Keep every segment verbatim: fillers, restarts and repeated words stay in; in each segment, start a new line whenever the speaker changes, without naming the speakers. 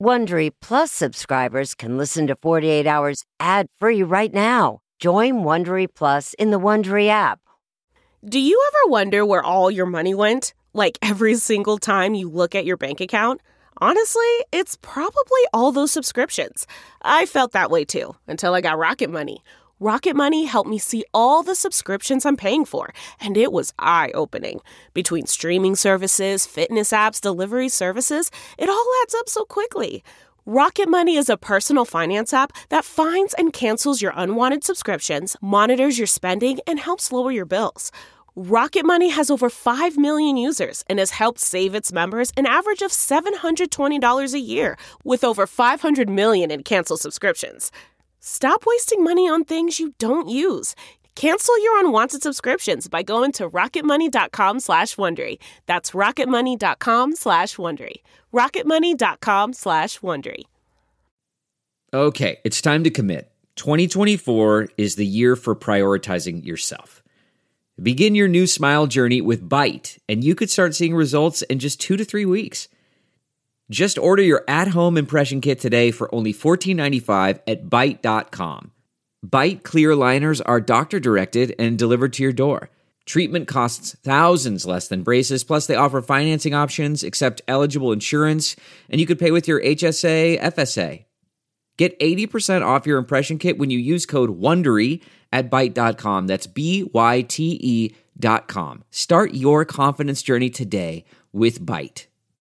Wondery Plus subscribers can listen to forty-eight hours ad-free right now. Join Wondery Plus in the Wondery app.
Do you ever wonder where all your money went? Like every single time you look at your bank account? Honestly, it's probably all those subscriptions. I felt that way too, until I got Rocket Money. Rocket Money helped me see all the subscriptions I'm paying for, and it was eye-opening. Between streaming services, fitness apps, delivery services, it all adds up so quickly. Rocket Money is a personal finance app that finds and cancels your unwanted subscriptions, monitors your spending, and helps lower your bills. Rocket Money has over five million users and has helped save its members an average of seven hundred twenty dollars a year, with over five hundred million in canceled subscriptions. Stop wasting money on things you don't use. Cancel your unwanted subscriptions by going to rocketmoney.com slash Wondery. That's rocketmoney.com slash Wondery. rocketmoney.com slash Wondery.
Okay, it's time to commit. twenty twenty-four is the year for prioritizing yourself. Begin your new smile journey with Byte, and you could start seeing results in just two to three weeks. Just order your at-home impression kit today for only fourteen ninety-five at byte dot com. Byte clear aligners are doctor-directed and delivered to your door. Treatment costs thousands less than braces, plus they offer financing options, accept eligible insurance, and you could pay with your H S A, F S A. Get eighty percent off your impression kit when you use code WONDERY at byte dot com. That's B Y T E dot com. Start your confidence journey today with Byte.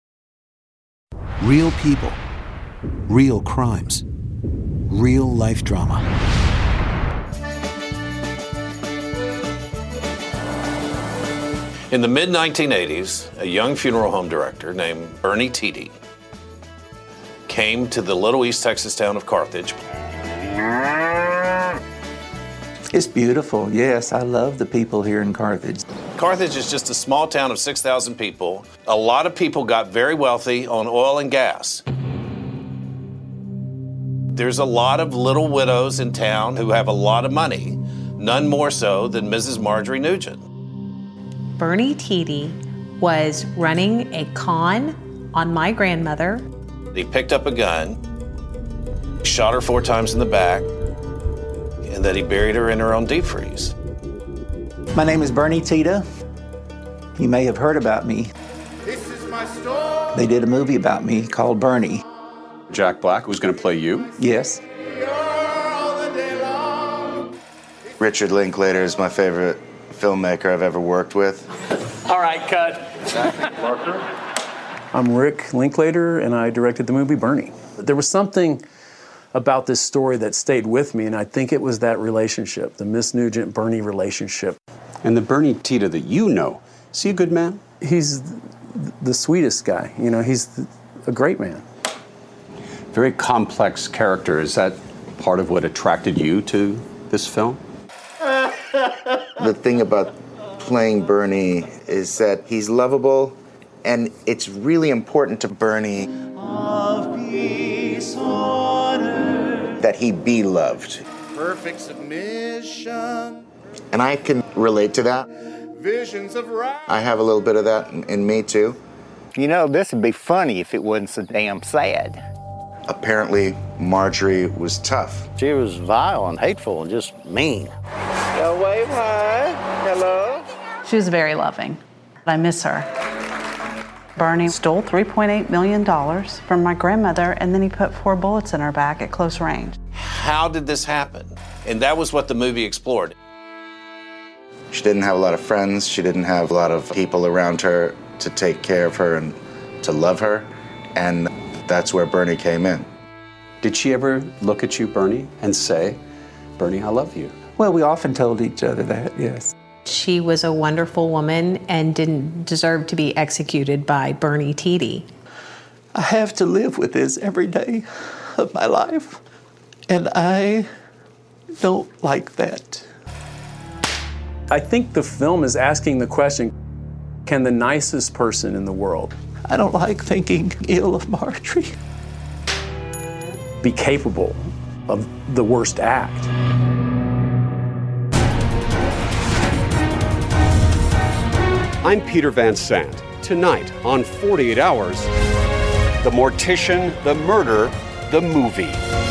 Real people, real crimes, real life drama.
In the mid nineteen eighties, a young funeral home director named Bernie Tiede came to the little East Texas town of Carthage.
It's beautiful. Yes, I love the people here in Carthage.
Carthage is just a small town of six thousand people. A lot of people got very wealthy on oil and gas. There's a lot of little widows in town who have a lot of money, none more so than Missus Marjorie Nugent.
Bernie Tiede was running a con on my grandmother.
He picked up a gun, shot her four times in the back, and then he buried her in her own deep freeze.
My name is Bernie Tiede. You may have heard about me.
This is my story.
They did a movie about me called Bernie.
Jack Black was going to play you?
Yes.
Richard Linklater is my favorite filmmaker I've ever worked with.
All right, cut.
I'm Rick Linklater, and I directed the movie Bernie. There was something about this story that stayed with me, and I think it was that relationship, the Miss Nugent-Bernie relationship.
And the Bernie Tiede that you know, is he a good man?
He's the sweetest guy. You know, he's a great man.
Very complex character. Is that part of what attracted you to this film?
The thing about playing Bernie is that he's lovable, and it's really important to Bernie
Of peace, honor,
that he be loved.
perfect submission,
And I can relate to that.
visions of right.
I have a little bit of that in, in me, too.
You know, this would be funny if it wasn't so damn sad.
Apparently, Marjorie was tough.
She was vile and hateful and just mean.
Yo, wave hi. Hello.
She was very loving. I miss her. Bernie stole three point eight million dollars from my grandmother, and then he put four bullets in her back at close range.
How did this happen? And that was what the movie explored.
She didn't have a lot of friends. She didn't have a lot of people around her to take care of her and to love her. And that's where Bernie came in.
Did she ever look at you, Bernie, and say, Bernie, I love you?
Well, we often told each other that, yes.
She was a wonderful woman and didn't deserve to be executed by Bernie Tiede.
I have to live with this every day of my life, and I don't like that.
I think the film is asking the question, can the nicest person in the world
I don't like thinking ill of Marjorie.
be capable of the worst act?
I'm Peter Van Sant. Tonight on forty-eight hours, The Mortician, The Murder, the movie.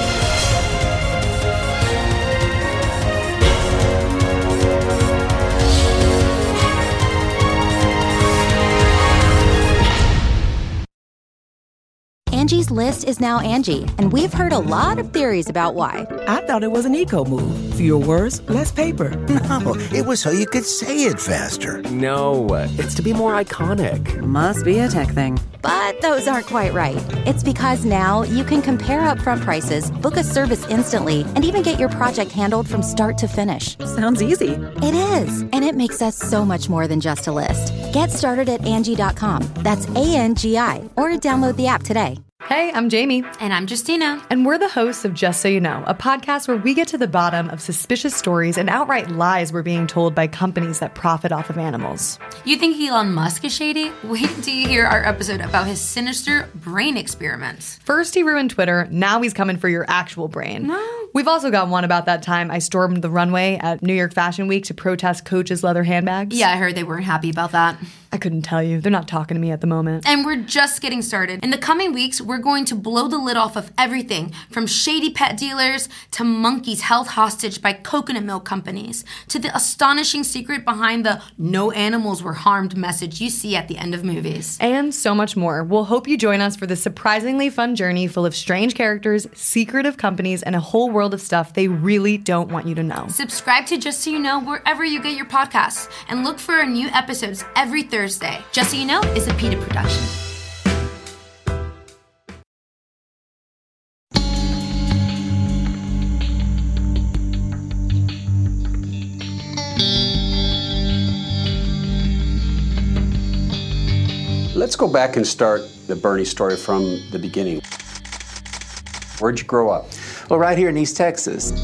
Angie's List is now Angie, and we've heard a lot of theories about why.
I thought it was an eco move. Fewer words, less paper.
No, it was so you could say it faster.
No, it's to be more iconic.
Must be a tech thing. But those aren't quite right. It's because now you can compare upfront prices, book a service instantly, and even get your project handled from start to finish.
Sounds easy.
It is, and it makes us so much more than just a list. Get started at Angie dot com. That's A N G I, or download the app today.
Hey, I'm Jamie.
And I'm Justina.
And we're the hosts of Just So You Know, a podcast where we get to the bottom of suspicious stories and outright lies we're being told by companies that profit off of animals.
You think Elon Musk is shady? Wait till you hear our episode about his sinister brain experiments.
First he ruined Twitter, now he's coming for your actual brain.
No.
We've also got one about that time I stormed the runway at New York Fashion Week to protest Coach's leather handbags.
Yeah, I heard they weren't happy about that.
I couldn't tell you. They're not talking to me at the moment.
And we're just getting started. In the coming weeks, we're going to blow the lid off of everything from shady pet dealers to monkeys held hostage by coconut milk companies to the astonishing secret behind the no animals were harmed message you see at the end of movies.
And so much more. We'll hope you join us for this surprisingly fun journey full of strange characters, secretive companies, and a whole world of stuff they really don't want you to know.
Subscribe to Just So You Know wherever you get your podcasts and look for our new episodes every Thursday. Just So You Know is a PETA production.
Let's go back and start the Bernie story from the beginning. Where'd you grow up?
Well, right here in East Texas.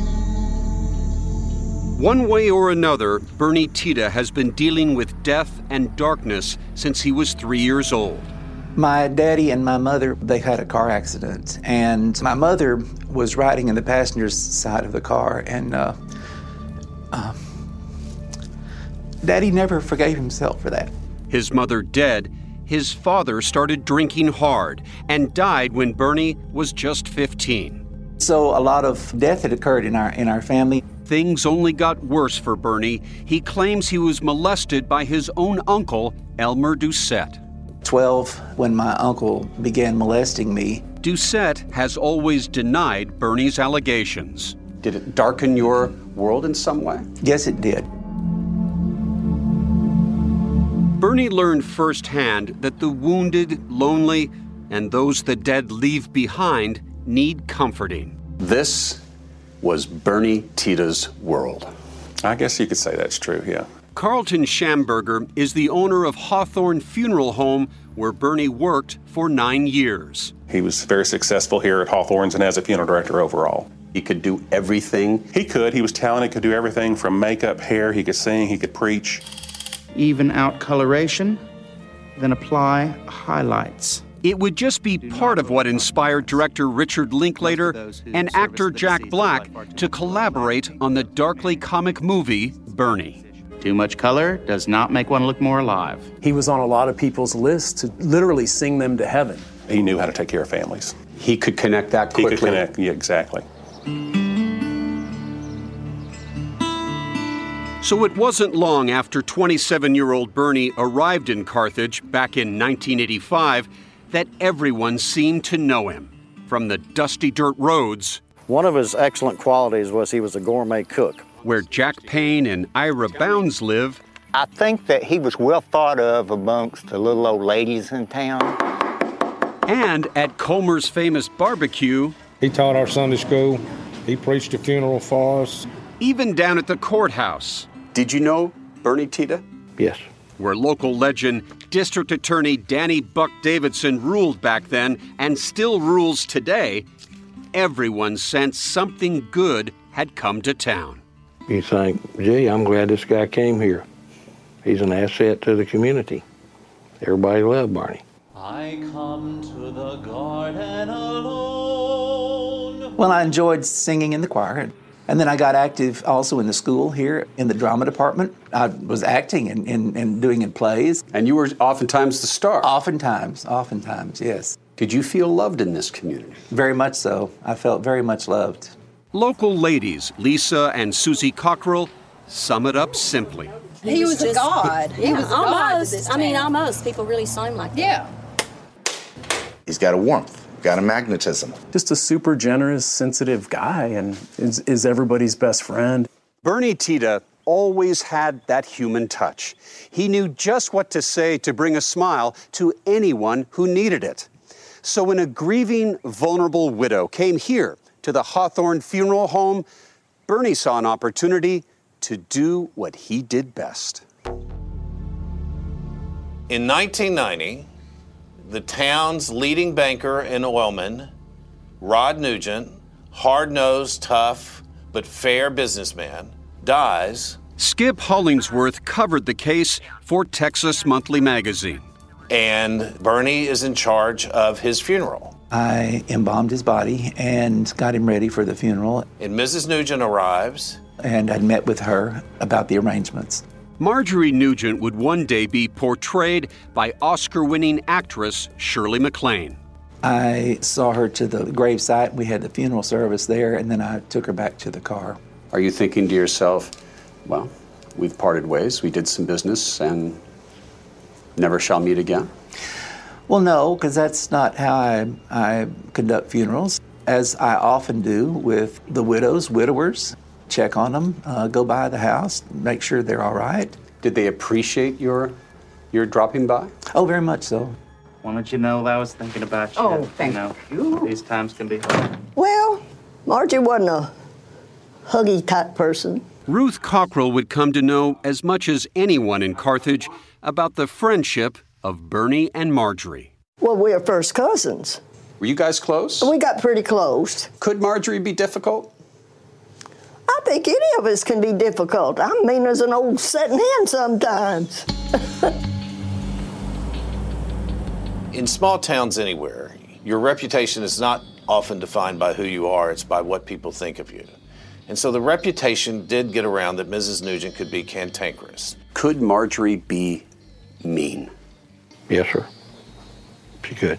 One way or another, Bernie Tiede has been dealing with death and darkness since he was three years old.
My daddy and my mother, they had a car accident, and my mother was riding in the passenger's side of the car, and uh, uh, Daddy never forgave himself for that.
His mother dead, his father started drinking hard and died when Bernie was just fifteen.
So a lot of death had occurred in our in our family.
Things only got worse for Bernie. He claims he was molested by his own uncle, Elmer Doucette.
twelve, when my uncle began molesting me.
Doucette has always denied Bernie's allegations. Did it darken your world in some way?
Yes, it did.
Bernie learned firsthand that the wounded, lonely, and those the dead leave behind need comforting. This was Bernie Tiede's world.
I guess you could say that's true, yeah.
Carlton Schamberger is the owner of Hawthorne Funeral Home, where Bernie worked for nine years.
He was very successful here at Hawthorne's and as a funeral director overall.
He could do everything?
He could. He was talented, could do everything from makeup, hair, he could sing, he could preach.
Even out coloration, then apply highlights.
It would just be part of what inspired director Richard Linklater and actor Jack Black to collaborate on the darkly comic movie, Bernie.
Too much color does not make one look more alive.
He was on a lot of people's lists to literally sing them to heaven. He knew how to take care of families.
He could connect that quickly.
He could connect, yeah, exactly.
So it wasn't long after twenty-seven-year-old Bernie arrived in Carthage back in nineteen eighty-five that everyone seemed to know him. From the dusty dirt roads.
One of his excellent qualities was he was a gourmet cook.
Where Jack Payne and Ira Bounds live.
I think that he was well thought of amongst the little old ladies in town.
And at Comer's famous barbecue.
He taught our Sunday school. He preached a funeral for us.
Even down at the courthouse. Did you know Bernie Tiede?
Yes.
Where local legend District Attorney Danny Buck Davidson ruled back then and still rules today, everyone sensed something good had come to town.
You think, gee, I'm glad this guy came here. He's an asset to the community. Everybody loved Barney.
I come to the garden alone.
Well, I enjoyed singing in the choir. And then I got active also in the school here in the drama department. I was acting and, and, and doing in plays.
And you were oftentimes the star?
Oftentimes, oftentimes, yes.
Did you feel loved in this community?
Very much so. I felt very much loved.
Local ladies, Lisa and Susie Cockrell, sum it up simply.
He was a god. He was a god to this
Almost. I mean,
town.
almost. People really saw him like that.
Yeah.
He's got a warmth, got a magnetism.
Just a super generous, sensitive guy, and is, is everybody's best friend.
Bernie Tiede always had that human touch. He knew just what to say to bring a smile to anyone who needed it. So when a grieving, vulnerable widow came here to the Hawthorne Funeral Home, Bernie saw an opportunity to do what he did best.
In nineteen ninety, the town's leading banker and oilman, Rod Nugent, hard-nosed, tough, but fair businessman, dies.
Skip Hollingsworth covered the case for Texas Monthly Magazine.
And Bernie is in charge of his funeral.
I embalmed his body and got him ready for the funeral.
And Missus Nugent arrives.
And I'd met with her about the arrangements.
Marjorie Nugent would one day be portrayed by Oscar-winning actress Shirley MacLaine.
I saw her to the gravesite. We had the funeral service there, and then I took her back to the car.
Are you thinking to yourself, well, we've parted ways, we did some business, and never shall meet again?
Well, no, because that's not how I, I conduct funerals. As I often do with the widows, widowers, check on them, uh, go by the house, make sure they're all right.
Did they appreciate your your dropping by?
Oh, very much so.
Wanted you to know that I was thinking about you.
Oh, thank
you. Know,
you.
These times can be hard.
Well, Margie wasn't a huggy type person.
Ruth Cockrell would come to know as much as anyone in Carthage about the friendship of Bernie and Marjorie.
Well, we were first cousins.
Were you guys close?
We got pretty close.
Could Marjorie be difficult?
I think any of us can be difficult. I'm mean as an old setting hen sometimes.
In small towns anywhere, your reputation is not often defined by who you are, it's by what people think of you. And so the reputation did get around that Missus Nugent could be cantankerous.
Could Marjorie be mean?
Yes, sir. She could.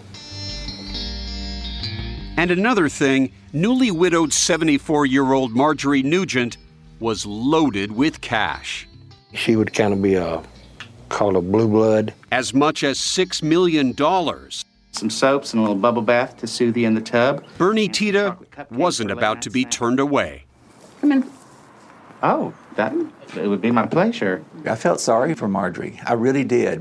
And another thing, newly widowed seventy-four-year-old Marjorie Nugent was loaded with cash.
She would kind of be a, called a blue blood.
As much as six million dollars.
Some soaps and a little bubble bath to soothe you in the tub.
Bernie Tiede wasn't about to be turned away.
Come in. Oh, that it would be my pleasure.
I felt sorry for Marjorie. I really did.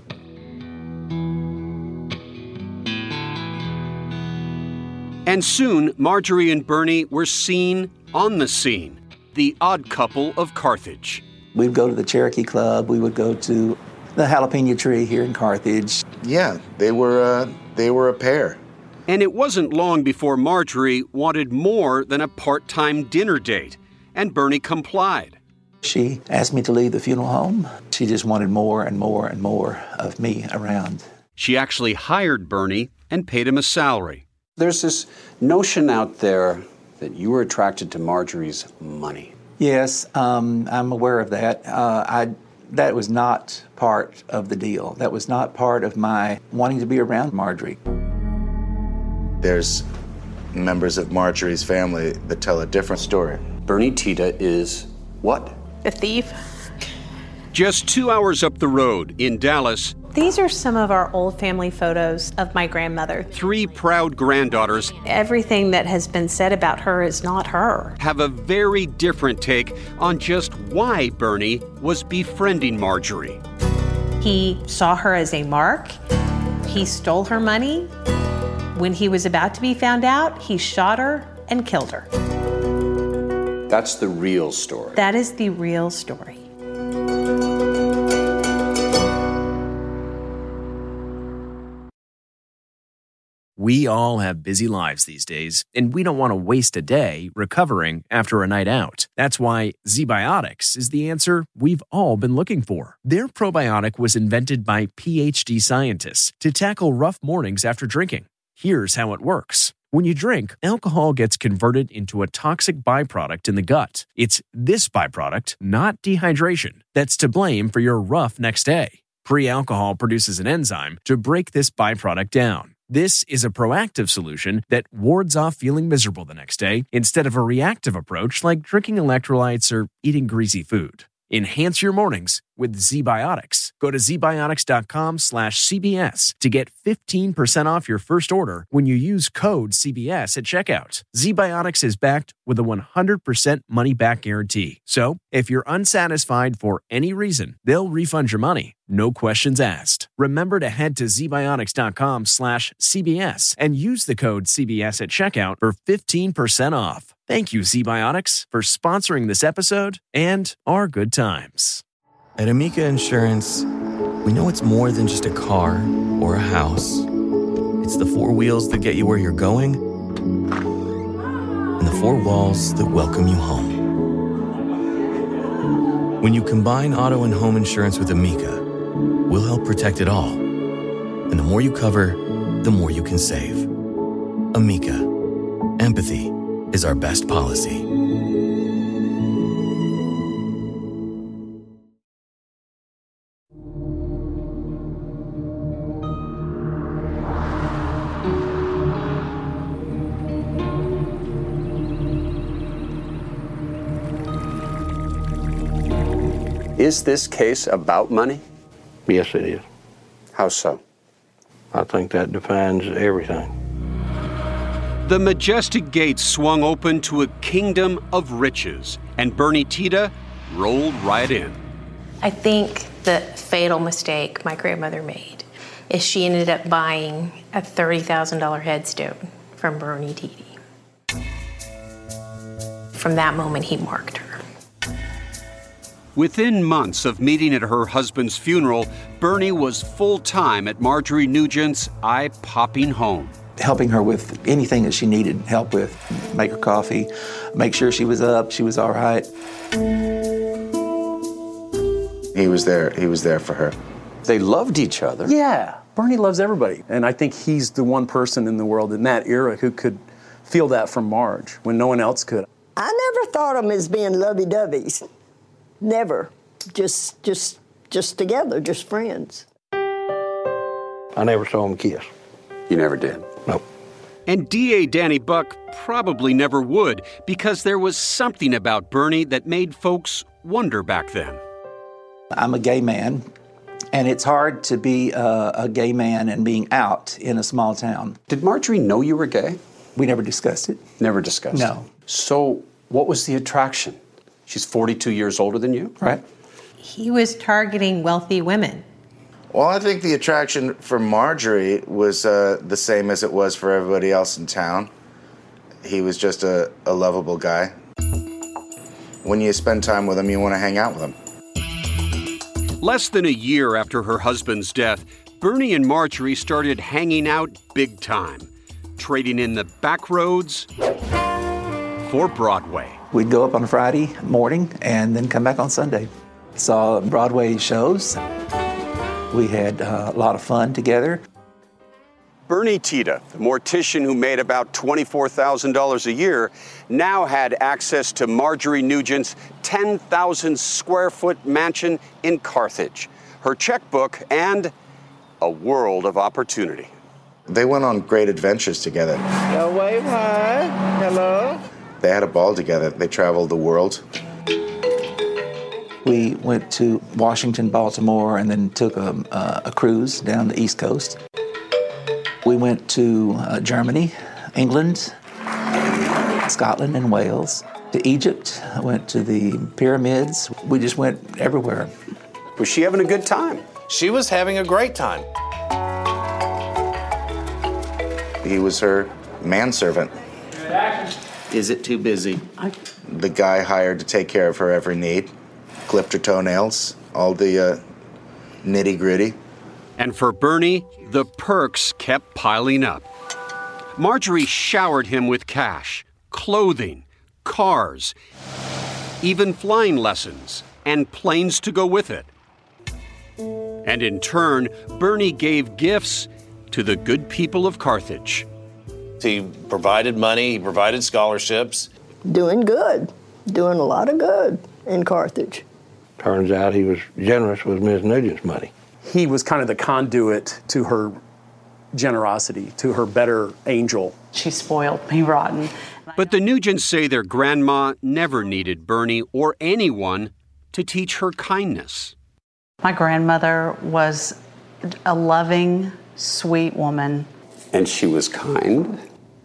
And soon, Marjorie and Bernie were seen on the scene, the odd couple of Carthage.
We'd go to the Cherokee Club. We would go to the Jalapeno Tree here in Carthage.
Yeah, they were, uh, they were a pair.
And it wasn't long before Marjorie wanted more than a part-time dinner date, and Bernie complied.
She asked me to leave the funeral home. She just wanted more and more and more of me around.
She actually hired Bernie and paid him a salary. There's this notion out there that you were attracted to Marjorie's money.
Yes, um, I'm aware of that. Uh, I, that was not part of the deal. That was not part of my wanting to be around Marjorie.
There's members of Marjorie's family that tell a different story.
Bernie Tiede is what?
A thief.
Just two hours up the road in Dallas,
These are some of our old family photos of my grandmother.
three proud granddaughters
Everything that has been said about her is not her.
have a very different take on just why Bernie was befriending Marjorie.
He saw her as a mark. He stole her money. When he was about to be found out, he shot her and killed her.
That's the real story.
That is the real story.
We all have busy lives these days, and we don't want to waste a day recovering after a night out. That's why ZBiotics is the answer we've all been looking for. Their probiotic was invented by PhD scientists to tackle rough mornings after drinking. Here's how it works. When you drink, alcohol gets converted into a toxic byproduct in the gut. It's this byproduct, not dehydration, that's to blame for your rough next day. Pre-alcohol produces an enzyme to break this byproduct down. This is a proactive solution that wards off feeling miserable the next day instead of a reactive approach like drinking electrolytes or eating greasy food. Enhance your mornings with ZBiotics. Go to zbiotics.com slash CBS to get fifteen percent off your first order when you use code C B S at checkout. ZBiotics is backed with a one hundred percent money-back guarantee. So, if you're unsatisfied for any reason, they'll refund your money. No questions asked. Remember to head to zbiotics.com slash CBS and use the code C B S at checkout for fifteen percent off. Thank you, ZBiotics, for sponsoring this episode and our good times.
At Amica Insurance, we know it's more than just a car or a house. It's the four wheels that get you where you're going and the four walls that welcome you home. When you combine auto and home insurance with Amica, we'll help protect it all. And the more you cover, the more you can save. Amica. Empathy is our best policy.
Is this case about money?
Yes, it is.
How so?
I think that defines everything.
The majestic gates swung open to a kingdom of riches, and Bernie Tiede rolled right in.
I think the fatal mistake my grandmother made is she ended up buying a thirty thousand dollars headstone from Bernie Tiede. From that moment, he marked her.
Within months of meeting at her husband's funeral, Bernie was full-time at Marjorie Nugent's eye-popping home.
Helping her with anything that she needed help with. Make her coffee, make sure she was up, she was all right.
He was there, he was there for her.
They loved each other.
Yeah, Bernie loves everybody. And I think he's the one person in the world in that era who could feel that from Marge when no one else could.
I never thought of them as being lovey-doveys. Never. Just, just, just together, just friends.
I never saw them kiss.
You never did?
Nope.
And D A Danny Buck probably never would, because there was something about Bernie that made folks wonder back then.
I'm a gay man, and it's hard to be a, a gay man and being out in a small town.
Did Marjorie know you were gay?
We never discussed it.
Never discussed
No.
it? So what was the attraction? She's forty-two years older than you?
Right.
He was targeting wealthy women.
Well, I think the attraction for Marjorie was uh, the same as it was for everybody else in town. He was just a, a lovable guy. When you spend time with him, you want to hang out with him.
Less than a year after her husband's death, Bernie and Marjorie started hanging out big time, trading in the back roads for Broadway.
We'd go up on a Friday morning and then come back on Sunday. Saw Broadway shows. We had uh, a lot of fun together.
Bernie Tiede, the mortician who made about twenty-four thousand dollars a year, now had access to Marjorie Nugent's ten thousand square foot mansion in Carthage, her checkbook, and a world of opportunity.
They went on great adventures together.
Yo, wave hi. Hello.
They had a ball together. They traveled the world.
We went to Washington, Baltimore, and then took a, uh, a cruise down the East Coast. We went to uh, Germany, England, Scotland, and Wales. To Egypt, I went to the pyramids. We just went everywhere.
Was she having a good time?
She was having a great time.
He was her manservant.
Is it too busy?
The guy hired to take care of her every need. Clipped her toenails, all the uh, nitty-gritty.
And for Bernie, the perks kept piling up. Marjorie showered him with cash, clothing, cars, even flying lessons, and planes to go with it. And in turn, Bernie gave gifts to the good people of Carthage.
He provided money, he provided scholarships.
Doing good, doing a lot of good in Carthage.
Turns out he was generous with Miss Nugent's money.
He was kind of the conduit to her generosity, to her better angel.
She spoiled me rotten.
But the Nugents say their grandma never needed Bernie or anyone to teach her kindness.
My grandmother was a loving, sweet woman.
And she was kind?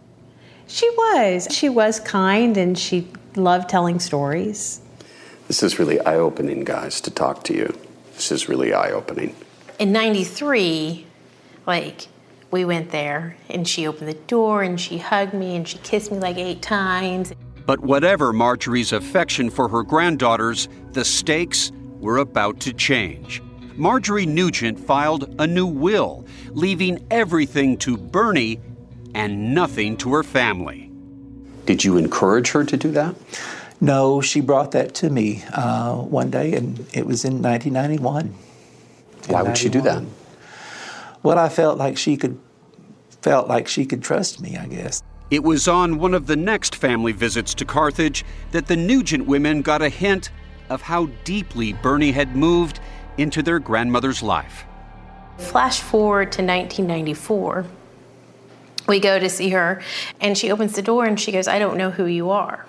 She was. She was kind, and she loved telling stories.
This is really eye-opening, guys, to talk to you. This is really eye-opening.
In ninety-three, like, we went there, and she opened the door, and she hugged me, and she kissed me like eight times.
But whatever Marjorie's affection for her granddaughters, the stakes were about to change. Marjorie Nugent filed a new will, leaving everything to Bernie and nothing to her family.
Did you encourage her to do that?
No, she brought that to me uh, one day, and it was in nineteen ninety-one.
Why would she do that?
Well, I felt like she could, felt like she could trust me, I guess.
It was on one of the next family visits to Carthage that the Nugent women got a hint of how deeply Bernie had moved into their grandmother's life.
Flash forward to nineteen ninety-four. We go to see her, and she opens the door, and she goes, "I don't know who you are."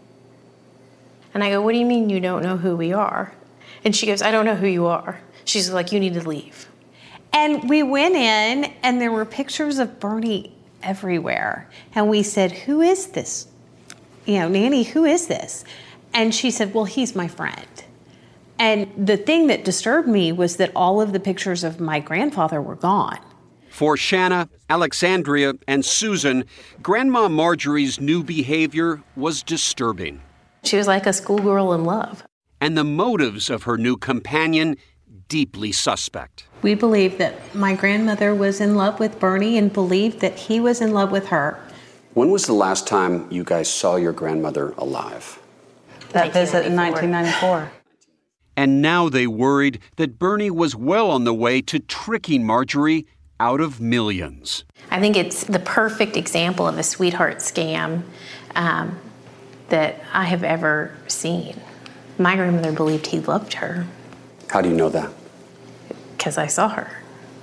And I go, "What do you mean you don't know who we are?" And she goes, "I don't know who you are." She's like, "You need to leave."
And we went in, and there were pictures of Bernie everywhere. And we said, "Who is this? You know, Nanny, who is this?" And she said, "Well, he's my friend." And the thing that disturbed me was that all of the pictures of my grandfather were gone.
For Shanna, Alexandria, and Susan, Grandma Marjorie's new behavior was disturbing.
She was like a schoolgirl in love.
And the motives of her new companion deeply suspect.
We believed that my grandmother was in love with Bernie and believed that he was in love with her.
When was the last time you guys saw your grandmother alive?
That visit in nineteen ninety-four.
And now they worried that Bernie was well on the way to tricking Marjorie out of millions.
I think it's the perfect example of a sweetheart scam um, that I have ever seen. My grandmother believed he loved her.
How do you know that?
Because I saw her.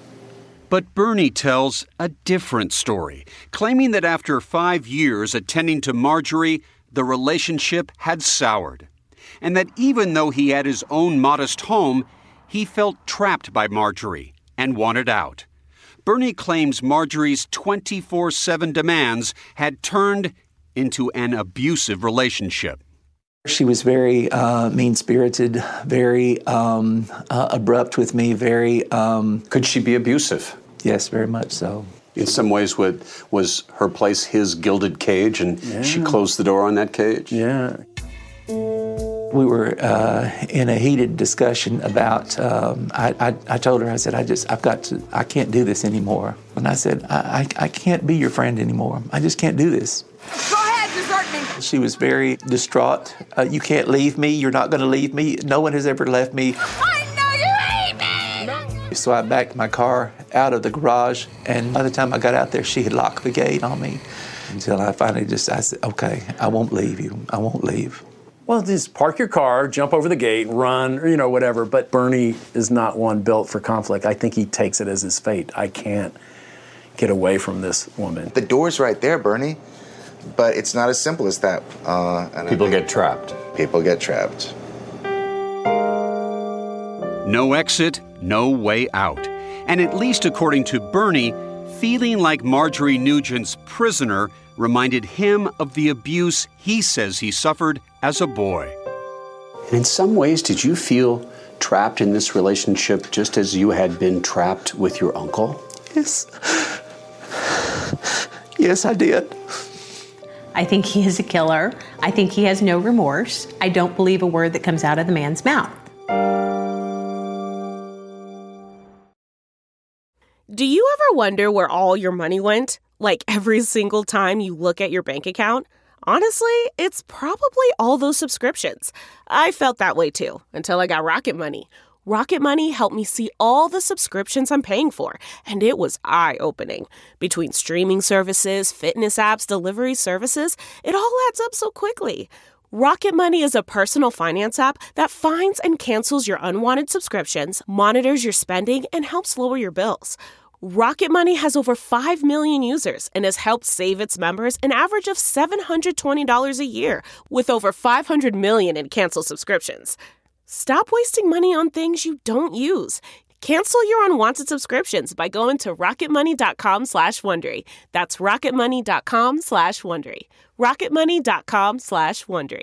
But Bernie tells a different story, claiming that after five years attending to Marjorie, the relationship had soured. And that even though he had his own modest home, he felt trapped by Marjorie and wanted out. Bernie claims Marjorie's twenty-four seven demands had turned into an abusive relationship.
She was very uh, mean-spirited, very um, uh, abrupt with me, very... Um,
Could she be abusive?
Yes, very much so.
In some ways, would, was her place his gilded cage, and
Yeah.
she closed the door on that cage?
Yeah.
We were uh, in a heated discussion about, um, I, I, I told her, I said, I just, I've got to, I can't do this anymore. And I said, I, I, I can't be your friend anymore. I just can't do this.
Go ahead, desert me.
She was very distraught. Uh, you can't leave me. You're not going to leave me. No one has ever left me.
I know you hate me.
So I backed my car out of the garage, and by the time I got out there, she had locked the gate on me. Until I finally just, I said, okay, I won't leave you. I won't leave.
Well, just park your car, jump over the gate, run, or, you know, whatever. But Bernie is not one built for conflict. I think he takes it as his fate. I can't get away from this woman.
The door's right there, Bernie. But it's not as simple as that. Uh, and
People get trapped.
People get trapped.
No exit, no way out. And at least according to Bernie, feeling like Marjorie Nugent's prisoner reminded him of the abuse he says he suffered as a boy.
And in some ways, did you feel trapped in this relationship just as you had been trapped with your uncle?
Yes. Yes, I did.
I think he is a killer. I think he has no remorse. I don't believe a word that comes out of the man's mouth.
Do you ever wonder where all your money went? Like every single time you look at your bank account? Honestly, it's probably all those subscriptions. I felt that way too, until I got Rocket Money. Rocket Money helped me see all the subscriptions I'm paying for, and it was eye-opening. Between streaming services, fitness apps, delivery services, it all adds up so quickly. Rocket Money is a personal finance app that finds and cancels your unwanted subscriptions, monitors your spending, and helps lower your bills. Rocket Money has over five million users and has helped save its members an average of seven hundred twenty dollars a year, with over five hundred million in canceled subscriptions. Stop wasting money on things you don't use. Cancel your unwanted subscriptions by going to rocketmoney.com slash Wondery. That's rocketmoney.com slash Wondery. rocketmoney.com slash Wondery.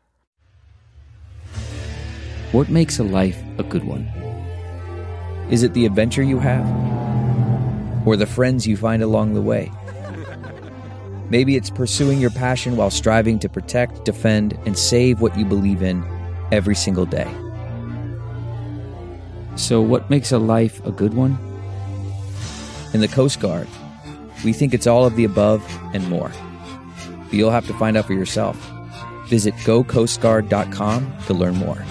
What makes a life a good one? Is it the adventure you have? Or the friends you find along the way? Maybe it's pursuing your passion while striving to protect, defend, and save what you believe in every single day. So what makes a life a good one? In the Coast Guard, we think it's all of the above and more. But you'll have to find out for yourself. Visit go coast guard dot com to learn more.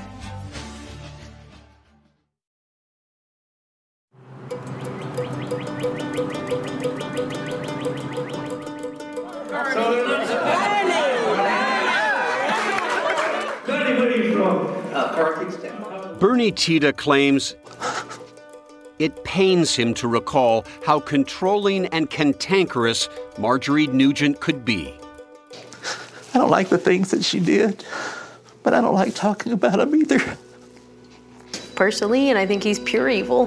Bernie Tiede claims it pains him to recall how controlling and cantankerous Marjorie Nugent could be.
I don't like the things that she did, but I don't like talking about them either.
Personally, and I think he's pure evil.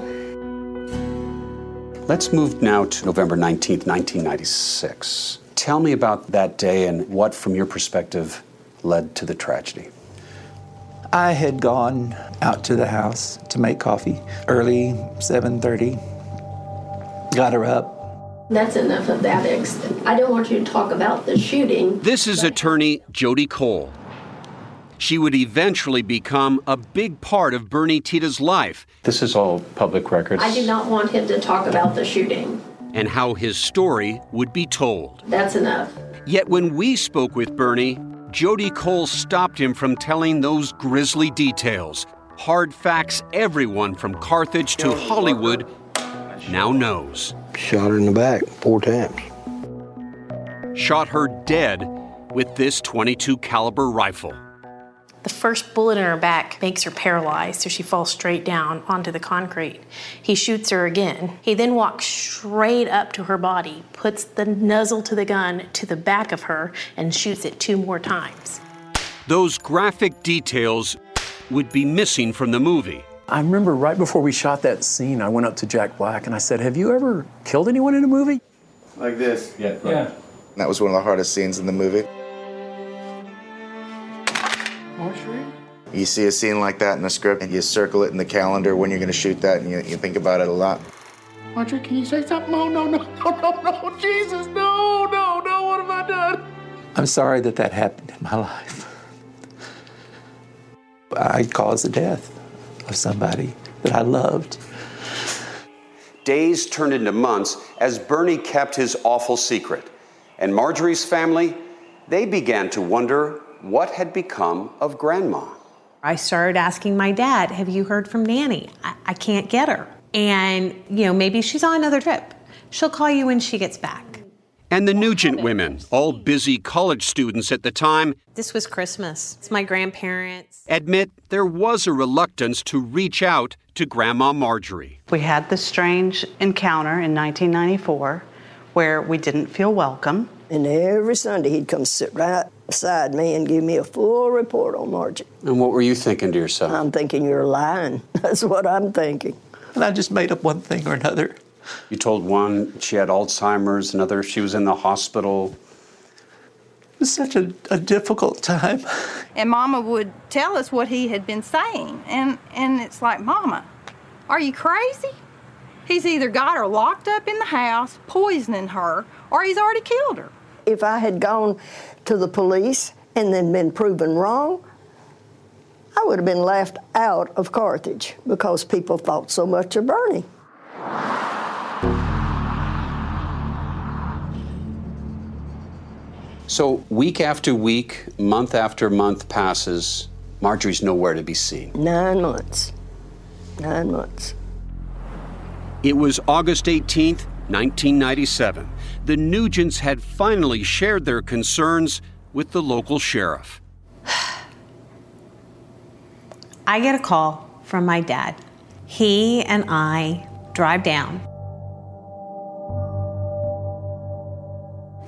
Let's move now to November nineteenth, nineteen ninety-six. Tell me about that day and what, from your perspective, led to the tragedy.
I had gone out to the house to make coffee early, seven thirty. Got her up.
That's enough of that extent. I don't want you to talk about the shooting.
This is attorney Jody Cole. She would eventually become a big part of Bernie Tiede's life.
This is all public records.
I do not want him to talk about the shooting.
And how his story would be told.
That's enough.
Yet when we spoke with Bernie, Jody Cole stopped him from telling those grisly details. Hard facts everyone from Carthage to Hollywood now knows.
Shot her in the back four times.
Shot her dead with this twenty-two caliber rifle.
The first bullet in her back makes her paralyzed, so she falls straight down onto the concrete. He shoots her again. He then walks straight up to her body, puts the muzzle to the gun to the back of her, and shoots it two more times.
Those graphic details would be missing from the movie.
I remember right before we shot that scene, I went up to Jack Black and I said, have you ever killed anyone in a movie?
Like this.
Yeah. Yeah.
That was one of the hardest scenes in the movie. You see a scene like that in the script, and you circle it in the calendar when you're going to shoot that, and you, you think about it a lot.
Marjorie, can you say something? No, no, no, no, no, no, Jesus, no, no, no, what have I done?
I'm sorry that that happened in my life. I caused the death of somebody that I loved.
Days turned into months as Bernie kept his awful secret. And Marjorie's family, they began to wonder what had become of Grandma.
I started asking my dad, have you heard from Nanny? I, I can't get her. And, you know, maybe she's on another trip. She'll call you when she gets back.
And the Nugent women, all busy college students at the time,
This was Christmas. It's my grandparents.
admit there was a reluctance to reach out to Grandma Marjorie.
We had this strange encounter in nineteen ninety-four where we didn't feel welcome.
And every Sunday he'd come sit right beside me and give me a full report on Margie.
And what were you thinking to yourself?
I'm thinking you're lying. That's what I'm thinking.
And I just made up one thing or another.
You told one she had Alzheimer's, another she was in the hospital.
It was such a, a difficult time.
And Mama would tell us what he had been saying. And, and it's like, Mama, are you crazy? He's either got her locked up in the house, poisoning her, or he's already killed her.
If I had gone to the police and then been proven wrong, I would have been laughed out of Carthage because people thought so much of Bernie.
So week after week, month after month passes, Marjorie's nowhere to be seen.
Nine months. Nine months.
It was August eighteenth, nineteen ninety-seven. The Nugents had finally shared their concerns with the local sheriff.
I get a call from my dad. He and I drive down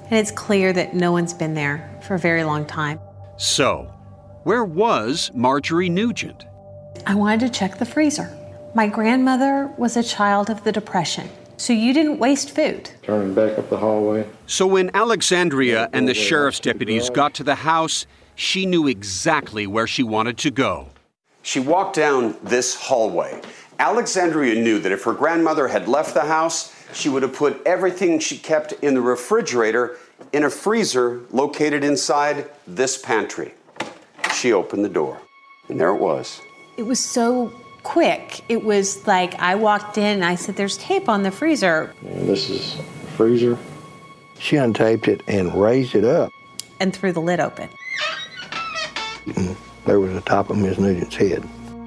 And it's clear that no one's been there for a very long time.
So, where was Marjorie Nugent?
I wanted to check the freezer. My grandmother was a child of the Depression, so you didn't waste food.
Turning back up the hallway.
So when Alexandria and the sheriff's deputies got to the house, she knew exactly where she wanted to go.
She walked down this hallway. Alexandria knew that if her grandmother had left the house, she would have put everything she kept in the refrigerator in a freezer located inside this pantry. She opened the door, and there it was.
It was so quick. It was like I walked in and I said, there's tape on the freezer.
And this is the freezer. She untaped it and raised it up.
And threw the lid open.
And there was the top of Miz Nugent's head.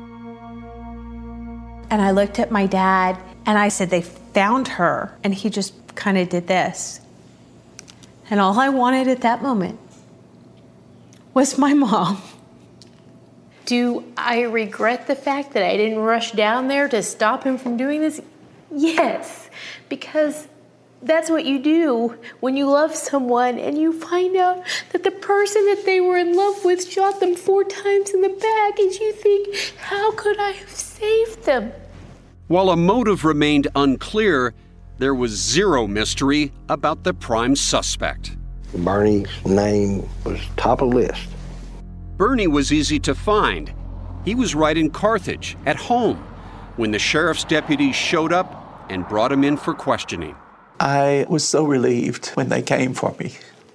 And I looked at my dad and I said, they found her. And he just kind of did this. And all I wanted at that moment was my mom.
Do I regret the fact that I didn't rush down there to stop him from doing this? Yes, because that's what you do when you love someone and you find out that the person that they were in love with shot them four times in the back, and you think, how could I have saved them?
While a motive remained unclear, there was zero mystery about the prime suspect.
Bernie's name was top of the list.
Bernie was easy to find. He was right in Carthage, at home, when the sheriff's deputies showed up and brought him in for questioning.
I was so relieved when they came for me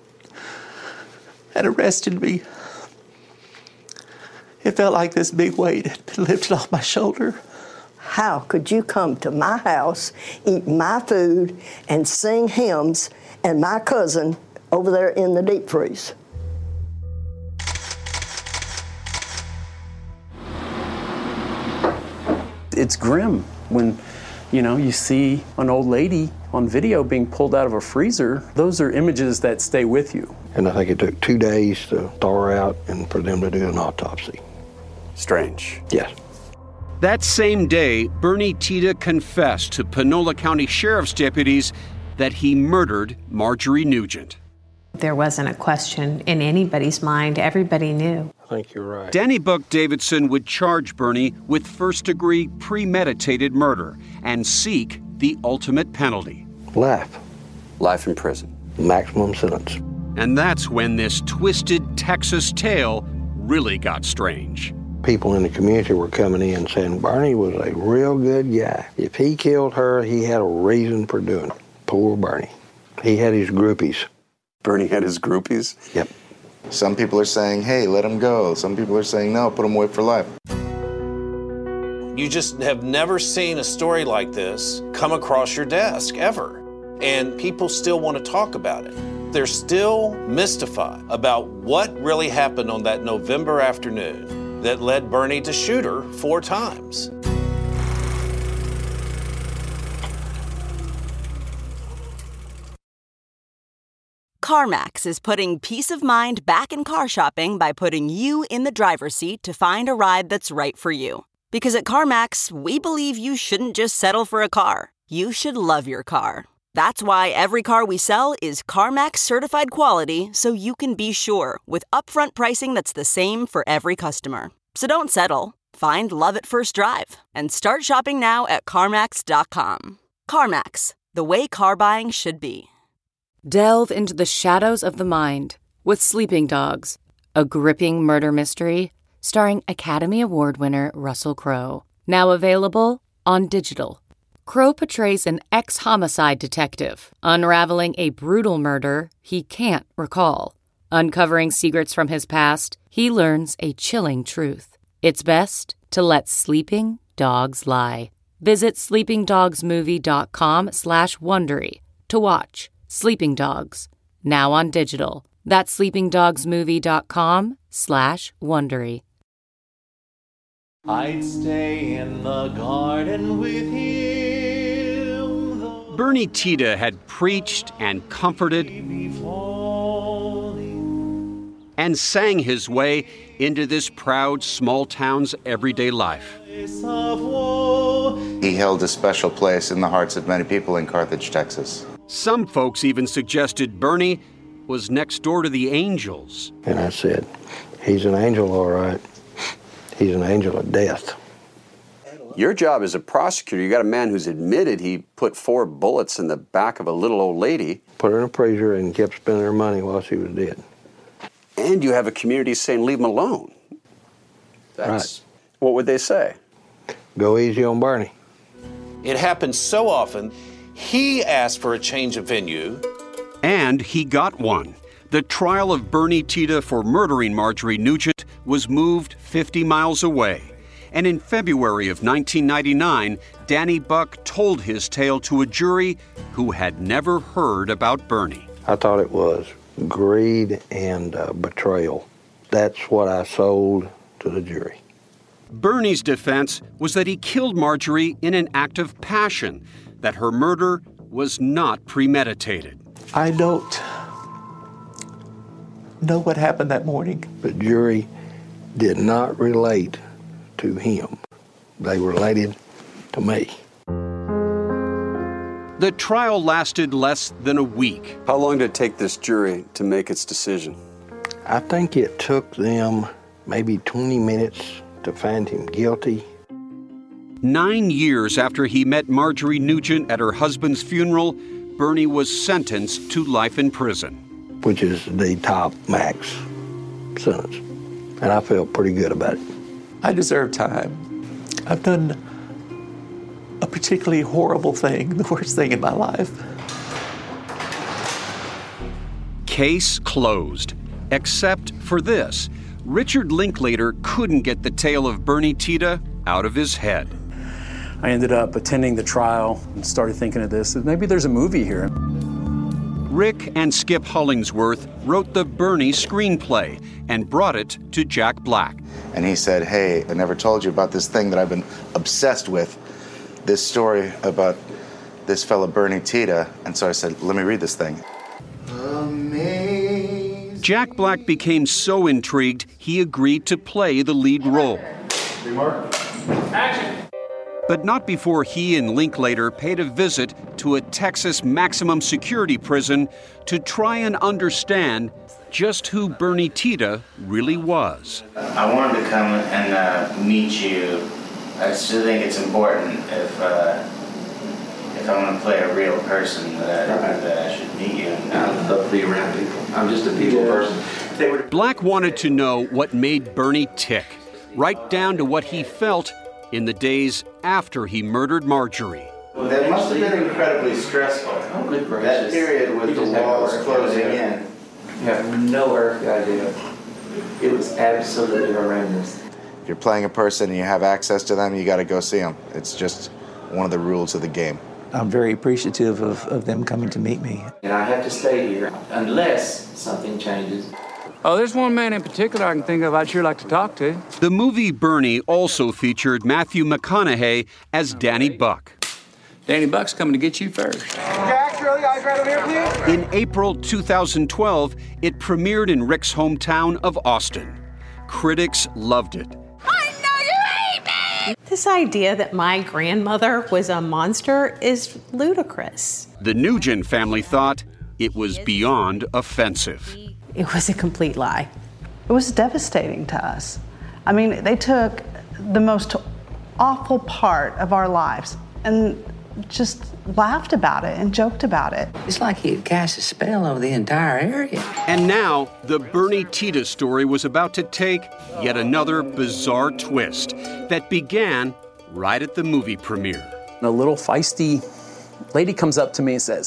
and arrested me. It felt like this big weight had been lifted off my shoulder.
How could you come to my house, eat my food, and sing hymns, and my cousin over there in the deep freeze?
It's grim when, you know, you see an old lady on video being pulled out of a freezer. Those are images that stay with you.
And I think it took two days to thaw her out and for them to do an autopsy.
Strange.
Yes.
That same day, Bernie Tiede confessed to Panola County Sheriff's deputies that he murdered Marjorie Nugent.
There wasn't a question in anybody's mind. Everybody knew.
I think you're right.
Danny Buck Davidson would charge Bernie with first-degree premeditated murder and seek the ultimate penalty.
Life.
Life in prison.
Maximum sentence.
And that's when this twisted Texas tale really got strange.
People in the community were coming in saying Bernie was a real good guy. If he killed her, he had a reason for doing it. Poor Bernie. He had his groupies.
Bernie had his groupies?
Yep.
Some people are saying, hey, let him go. Some people are saying, no, put him away for life.
You just have never seen a story like this come across your desk, ever. And people still want to talk about it. They're still mystified about what really happened on that November afternoon that led Bernie to shoot her four times.
CarMax is putting peace of mind back in car shopping by putting you in the driver's seat to find a ride that's right for you. Because at CarMax, we believe you shouldn't just settle for a car. You should love your car. That's why every car we sell is CarMax certified quality, so you can be sure with upfront pricing that's the same for every customer. So don't settle. Find love at first drive and start shopping now at CarMax dot com. CarMax, the way car buying should be.
Delve into the shadows of the mind with Sleeping Dogs, a gripping murder mystery starring Academy Award winner Russell Crowe. Now available on digital. Crowe portrays an ex-homicide detective unraveling a brutal murder he can't recall. Uncovering secrets from his past, he learns a chilling truth. It's best to let sleeping dogs lie. Visit sleepingdogsmovie.com slash Wondery to watch Sleeping Dogs, now on digital. That's sleepingdogsmovie.com slash Wondery.
I'd stay in the garden with him.
Bernie Tiede had preached and comforted and sang his way into this proud small town's everyday life.
He held a special place in the hearts of many people in Carthage, Texas.
Some folks even suggested Bernie was next door to the Angels.
And I said, he's an angel, all right. He's an angel of death.
Your job as a prosecutor, you got a man who's admitted he put four bullets in the back of a little old lady.
Put her in a freezer and kept spending her money while she was dead.
And you have a community saying, leave him alone. That's, right. What would they say?
Go easy on Bernie.
It happens so often, he asked for a change of venue.
And he got one. The trial of Bernie Tiede for murdering Marjorie Nugent was moved fifty miles away. And in February of nineteen ninety-nine, Danny Buck told his tale to a jury who had never heard about Bernie.
I thought it was greed and uh, betrayal. That's what I sold to the jury.
Bernie's defense was that he killed Marjorie in an act of passion, that her murder was not premeditated.
I don't know what happened that morning.
The jury did not relate to him. They related to me.
The trial lasted less than a week.
How long did it take this jury to make its decision?
I think it took them maybe twenty minutes to find him guilty.
Nine years after he met Marjorie Nugent at her husband's funeral, Bernie was sentenced to life in prison.
Which is the top max sentence. And I felt pretty good about it.
I deserve time. I've done a particularly horrible thing, the worst thing in my life.
Case closed, except for this. Richard Linklater couldn't get the tale of Bernie Tiede out of his head.
I ended up attending the trial and started thinking of this. Maybe there's a movie here.
Rick and Skip Hollingsworth wrote the Bernie screenplay and brought it to Jack Black.
And he said, hey, I never told you about this thing that I've been obsessed with, this story about this fella Bernie Tiede. And so I said, let me read this thing.
Amazing. Jack Black became so intrigued, he agreed to play the lead role.
Action.
But not before he and Linklater paid a visit to a Texas maximum security prison to try and understand just who Bernie Tiede really was.
I wanted to come and uh, meet you. I still think it's important if uh, if I want to play a real person that I, that I should meet you.
I love to be around people. I'm just a people yeah. person. They were...
Black wanted to know what made Bernie tick, right down to what he felt in the days after he murdered Marjorie.
Well, that must have been incredibly stressful.
Oh, good gracious.
That period with the walls closing in.
You have no earthly idea. It was absolutely horrendous.
If you're playing a person and you have access to them, you got to go see them. It's just one of the rules of the game.
I'm very appreciative of, of them coming to meet me.
And I have to stay here unless something changes.
Oh, there's one man in particular I can think of I'd sure like to talk to.
The movie Bernie also featured Matthew McConaughey as Danny Buck.
Danny Buck's coming to get you first.
Jack, Shirley, eyes right over here, please.
In April two thousand twelve, it premiered in Rick's hometown of Austin. Critics loved it.
I know you hate me! This idea that my grandmother was a monster is ludicrous.
The Nugent family thought it was beyond offensive.
It was a complete lie. It was devastating to us. I mean, they took the most awful part of our lives and just laughed about it and joked about it.
It's like he had cast a spell over the entire area.
And now, the Bernie Tiede story was about to take yet another bizarre twist that began right at the movie premiere.
A little feisty lady comes up to me and says,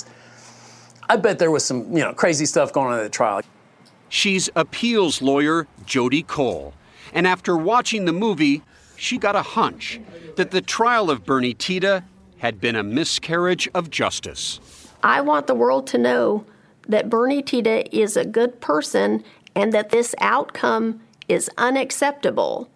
I bet there was some, you know, crazy stuff going on at the trial.
She's appeals lawyer Jody Cole. And after watching the movie, she got a hunch that the trial of Bernie Tiede had been a miscarriage of justice.
I want the world to know that Bernie Tiede is a good person and that this outcome is unacceptable.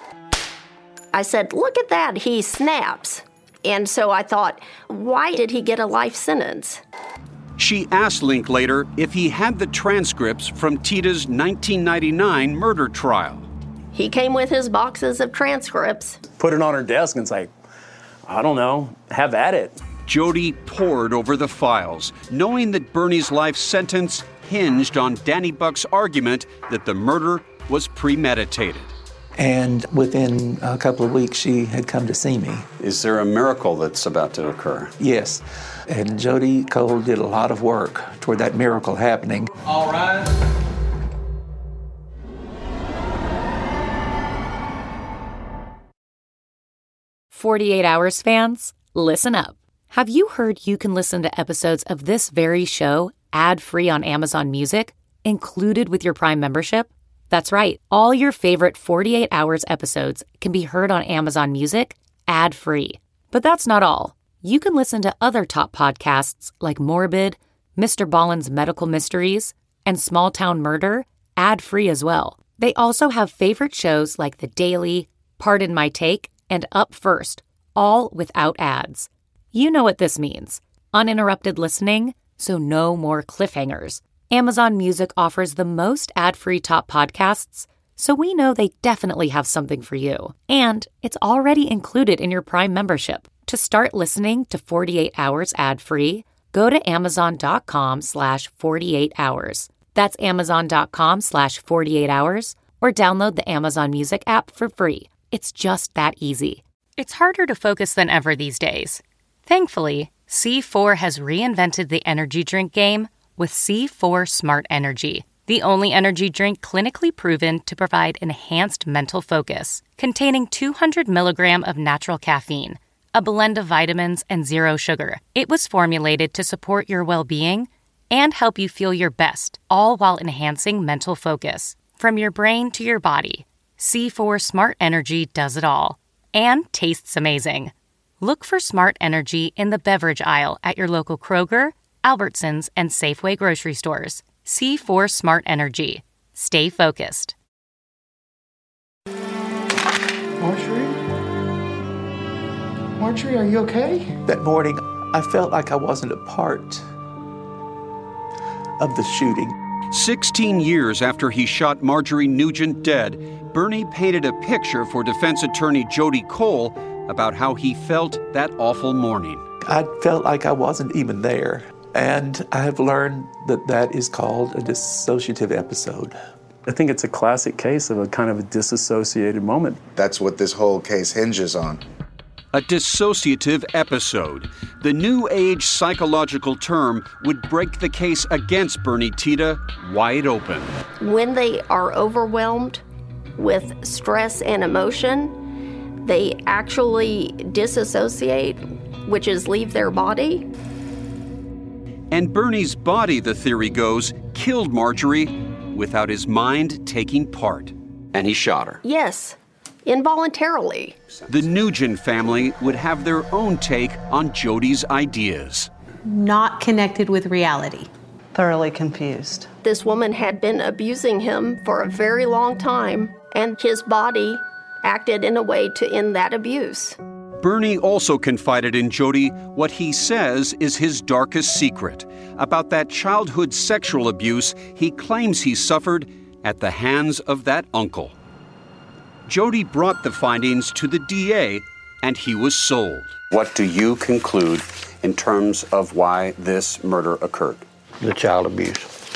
I said, look at that, he snaps. And so I thought, why did he get a life sentence?
She asked Linklater if he had the transcripts from Tiede's nineteen ninety-nine murder trial.
He came with his boxes of transcripts.
Put it on her desk and say, I don't know, have at it.
Jody pored over the files, knowing that Bernie's life sentence hinged on Danny Buck's argument that the murder was premeditated.
And within a couple of weeks, she had come to see me.
Is there a miracle that's about to occur?
Yes. And Jody Cole did a lot of work toward that miracle happening.
All right.
forty-eight hours fans, listen up. Have you heard you can listen to episodes of this very show ad-free on Amazon Music, included with your Prime membership? That's right. All your favorite forty-eight hours episodes can be heard on Amazon Music ad-free. But that's not all. You can listen to other top podcasts like Morbid, Mister Ballen's Medical Mysteries, and Small Town Murder ad-free as well. They also have favorite shows like The Daily, Pardon My Take, and Up First, all without ads. You know what this means. Uninterrupted listening, so no more cliffhangers. Amazon Music offers the most ad-free top podcasts, so we know they definitely have something for you. And it's already included in your Prime membership. To start listening to forty-eight hours ad-free, go to amazon.com slash 48 hours. That's amazon.com slash 48 hours, or download the Amazon Music app for free. It's just that easy. It's harder to focus than ever these days. Thankfully, C four has reinvented the energy drink game with C four Smart Energy, the only energy drink clinically proven to provide enhanced mental focus, containing two hundred milligrams of natural caffeine, a blend of vitamins, and zero sugar. It was formulated to support your well-being and help you feel your best, all while enhancing mental focus. From your brain to your body, C four Smart Energy does it all. And tastes amazing. Look for Smart Energy in the beverage aisle at your local Kroger, Albertsons, and Safeway grocery stores. C four Smart Energy. Stay focused.
Marjorie? Marjorie, are you okay?
That morning, I felt like I wasn't a part of the shooting.
sixteen years after he shot Marjorie Nugent dead, Bernie painted a picture for defense attorney Jody Cole about how he felt that awful morning.
I felt like I wasn't even there. And I have learned that that is called a dissociative episode.
I think it's a classic case of a kind of a disassociated moment.
That's what this whole case hinges on.
A dissociative episode. The new age psychological term would break the case against Bernie Tiede wide open.
When they are overwhelmed with stress and emotion, they actually disassociate, which is leave their body.
And Bernie's body, the theory goes, killed Marjorie without his mind taking part.
And he shot her.
Yes, involuntarily.
The Nugent family would have their own take on Jody's ideas.
Not connected with reality.
Thoroughly confused.
This woman had been abusing him for a very long time, and his body acted in a way to end that abuse.
Bernie also confided in Jody what he says is his darkest secret about that childhood sexual abuse he claims he suffered at the hands of that uncle. Jody brought the findings to the D A, and he was sold.
What do you conclude in terms of why this murder occurred?
The child abuse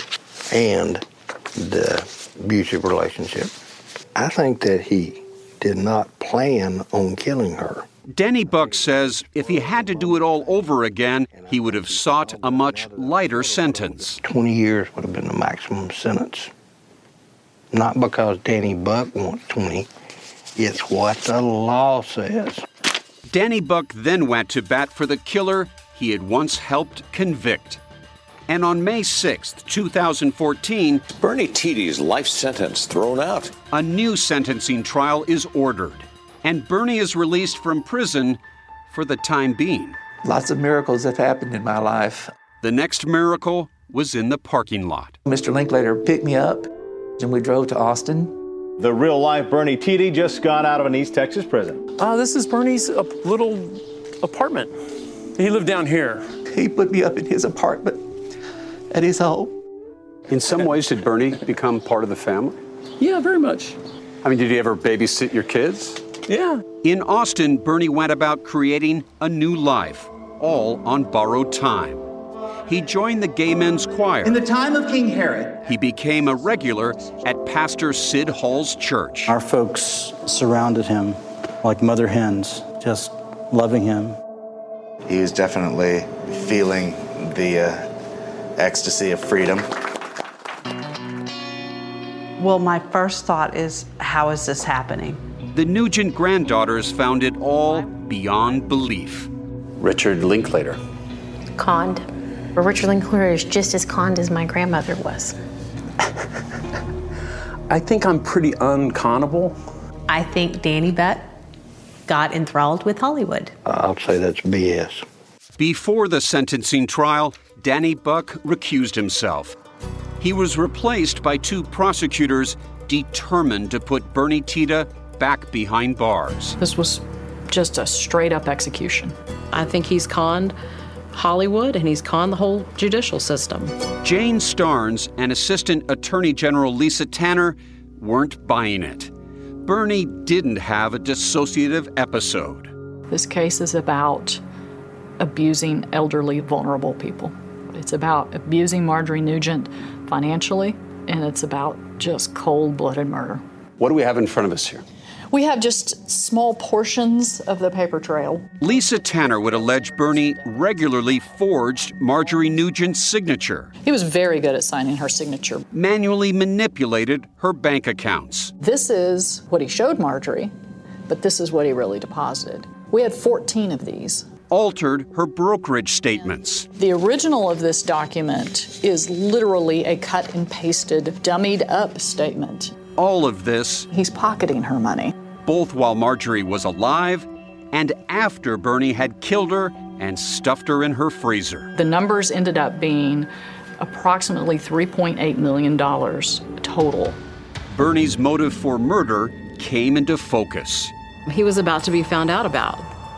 and the abusive relationship. I think that he did not plan on killing her.
Danny Buck says if he had to do it all over again, he would have sought a much lighter sentence.
twenty years would have been the maximum sentence. Not because Danny Buck wants twenty, it's what the law says.
Danny Buck then went to bat for the killer he had once helped convict. And on May sixth, two thousand fourteen,
Bernie Tiede's life sentence thrown out.
A new sentencing trial is ordered, and Bernie is released from prison for the time being.
Lots of miracles have happened in my life.
The next miracle was in the parking lot.
Mister Linklater picked me up, and we drove to Austin.
The real-life Bernie Tiede just got out of an East Texas prison.
Uh, this is Bernie's uh, little apartment. He lived down here.
He put me up in his apartment at his home.
In some ways, did Bernie become part of the family?
Yeah, very much.
I mean, did he ever babysit your kids?
Yeah.
In Austin, Bernie went about creating a new life, all on borrowed time. he joined the Gay Men's Choir.
In the time of King Herod,
He became a regular at Pastor Sid Hall's church.
Our folks surrounded him like mother hens, just loving him.
He was definitely feeling the uh, ecstasy of freedom.
Well, my first thought is, how is this happening?
The Nugent granddaughters found it all beyond belief.
Richard Linklater.
Conned. But Richard Linklater is just as conned as my grandmother was.
I think I'm pretty unconnable.
I think Danny Buck got enthralled with Hollywood.
I'll say that's B S.
Before the sentencing trial, Danny Buck recused himself. He was replaced by two prosecutors determined to put Bernie Tiede back behind bars.
This was just a straight-up execution. I think he's conned Hollywood and he's conned the whole judicial system.
Jane Starnes and Assistant Attorney General Lisa Tanner weren't buying it. Bernie didn't have a dissociative episode.
This case is about abusing elderly, vulnerable people. It's about abusing Marjorie Nugent financially, and it's about just cold-blooded murder.
What do we have in front of us here?
We have just small portions of the paper trail.
Lisa Tanner would allege Bernie regularly forged Marjorie Nugent's signature,
He was very good at signing her signature.
manually manipulated her bank accounts.
This is what he showed Marjorie, but this is what he really deposited. We had fourteen of these.
Altered her brokerage statements.
The original of this document is literally a cut and pasted, dummied up statement.
All of this,
he's pocketing her money.
Both while Marjorie was alive and after Bernie had killed her and stuffed her in her freezer.
The numbers ended up being approximately three point eight million dollars total.
Bernie's motive for murder came into focus.
He was about to be found out about.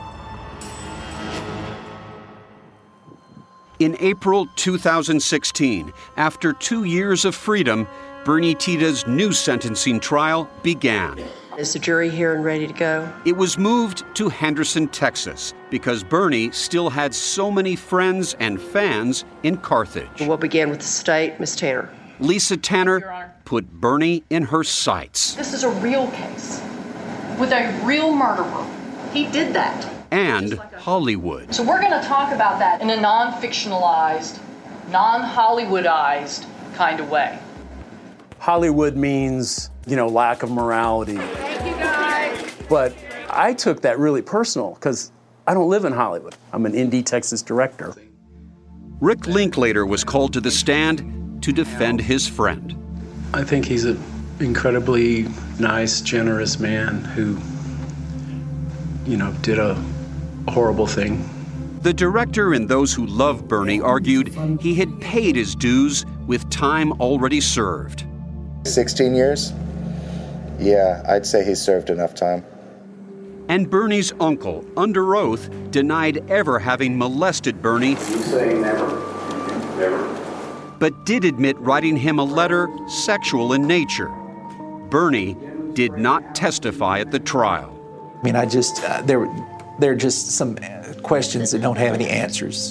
In April two thousand sixteen, after two years of freedom, Bernie Tiede's new sentencing trial began.
Is the jury here and ready to go?
It was moved to Henderson, Texas, because Bernie still had so many friends and fans in Carthage.
We'll begin with the state. Miz Tanner.
Lisa Tanner put Bernie in her sights.
This is a real case with a real murderer. He did that.
And Hollywood.
So we're going to talk about that in a non-fictionalized, non-Hollywoodized kind of way.
Hollywood means, you know, lack of morality.
Thank you, guys.
But I took that really personal because I don't live in Hollywood. I'm an indie Texas director.
Rick Linklater was called to the stand to defend his friend.
I think he's an incredibly nice, generous man who, you know, did a horrible thing.
The director and those who love Bernie argued he had paid his dues with time already served.
sixteen years? Yeah, I'd say he served enough time.
And Bernie's uncle, under oath, denied ever having molested Bernie.
You say never, never.
But did admit writing him a letter sexual in nature. Bernie did not testify at the trial.
I mean, I just, uh, there, there are just some questions that don't have any answers.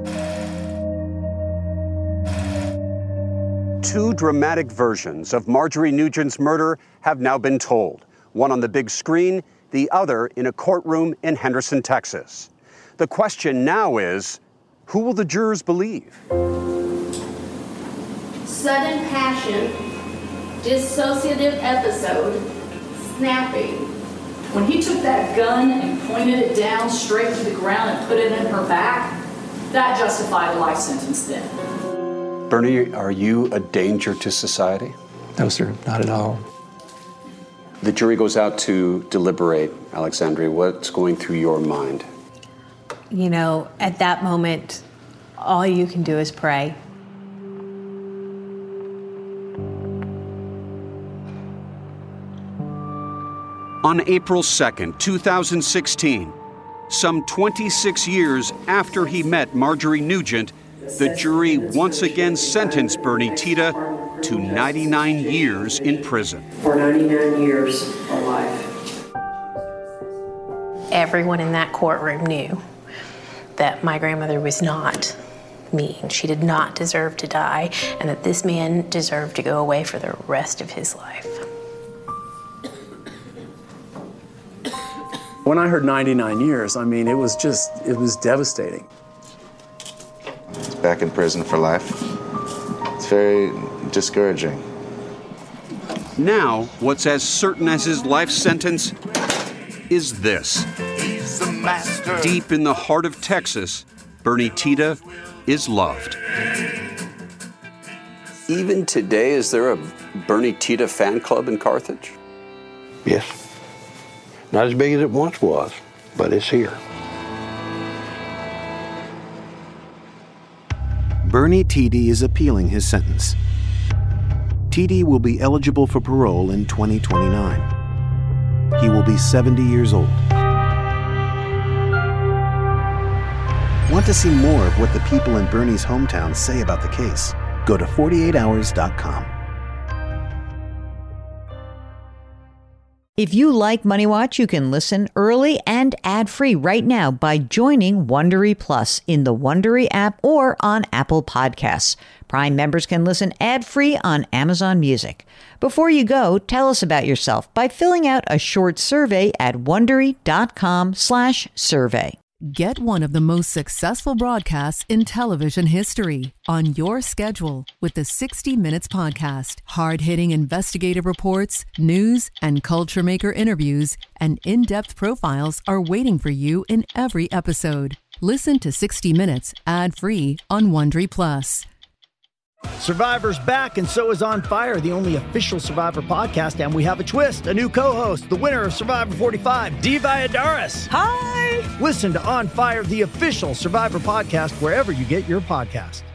Two dramatic versions of Marjorie Nugent's murder have now been told. One on the big screen, the other in a courtroom in Henderson, Texas. The question now is, who will the jurors believe?
Sudden passion, dissociative episode, snapping.
When he took that gun and pointed it down straight to the ground and put it in her back, that justified a life sentence then.
Bernie, are you a danger to society?
No, sir, not at all.
The jury goes out to deliberate. Alexandria, what's going through your mind?
You know, at that moment, all you can do is pray.
On April second, two thousand sixteen, some twenty-six years after he met Marjorie Nugent, the jury once again sentenced Bernie Tiede to ninety-nine years in prison.
For ninety-nine years of life.
Everyone in that courtroom knew that my grandmother was not mean. She did not deserve to die, and that this man deserved to go away for the rest of his life.
When I heard ninety-nine years, I mean, it was just, it was devastating.
He's back in prison for life. It's very discouraging.
Now, what's as certain as his life sentence is this.
He's the master.
Deep in the heart of Texas, Bernie Tiede is loved. Even today, is there a Bernie Tiede fan club in Carthage?
Yes. Not as big as it once was, but it's here.
Bernie Tiede is appealing his sentence. Tiede will be eligible for parole in twenty twenty-nine. He will be seventy years old. Want to see more of what the people in Bernie's hometown say about the case? Go to forty-eight hours dot com.
If you like Money Watch, you can listen early and ad-free right now by joining Wondery Plus in the Wondery app or on Apple Podcasts. Prime members can listen ad-free on Amazon Music. Before you go, tell us about yourself by filling out a short survey at Wondery.com slash survey.
Get one of the most successful broadcasts in television history on your schedule with the sixty minutes podcast. Hard-hitting investigative reports, news, and culture maker interviews, and in-depth profiles are waiting for you in every episode. Listen to sixty minutes ad-free on Wondery Plus.
Survivor's back, and so is On Fire, the only official Survivor podcast, and we have a twist, a new co-host, the winner of Survivor forty-five, Dee Valladares. Hi! Listen to On Fire, the official Survivor podcast, wherever you get your podcast.